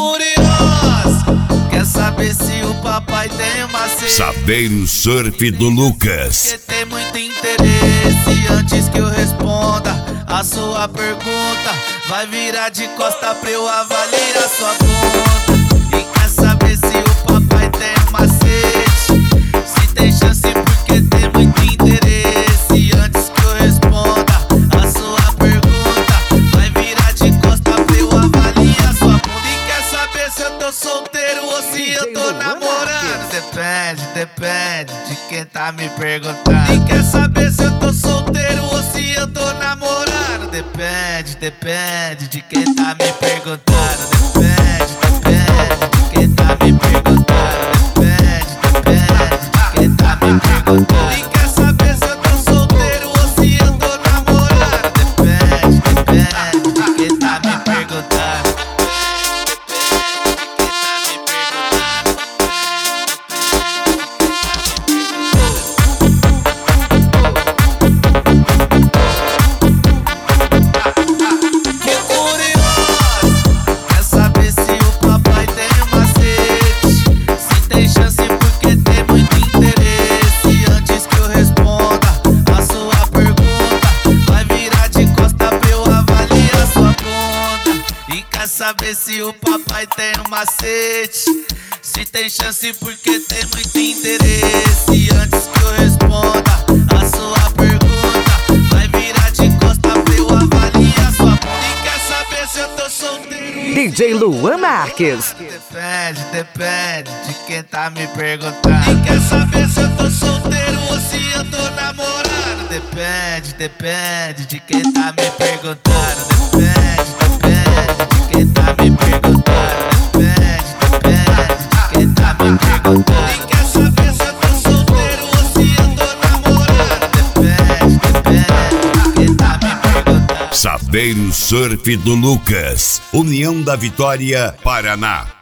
curiosa, quer saber se o papai tem macete? Saveiro Surf do Lucas. Porque tem muito interesse. Antes que eu responda a sua pergunta, vai virar de costa pra eu avaliar sua bunda. E quer saber se o papai tem macete? Se tem chance porque tem muito interesse. Antes que eu responda a sua pergunta, vai virar de costa pra eu avaliar sua bunda. E quer saber se eu tô solteiro ou se eu tô namorando? Depende de quem tá me perguntando. E quer saber se eu tô solteiro ou se eu tô namorando? Depende de quem tá me perguntando. Depende de quem tá me perguntando. Depende de quem tá me perguntando. E quer saber se eu tô solteiro ou se eu tô namorando? Depende de quem tá me perguntando. Saber se o papai tem um macete, se tem chance porque tem muito interesse. Antes que eu responda a sua pergunta, vai virar de costa pra eu avaliar sua bunda. E quer saber se eu tô solteiro? DJ Luan Marques. Depende de quem tá me perguntando. E quer saber se eu tô solteiro ou se eu tô namorando? Depende de quem tá me perguntando. Depende de quem tá me perguntando. Depende de quem tá me perguntando. E quer saber se eu tô solteiro ou se eu tô namorando? Depende de quem tá me perguntando. Saveiro Surf do Lucas, União da Vitória, Paraná.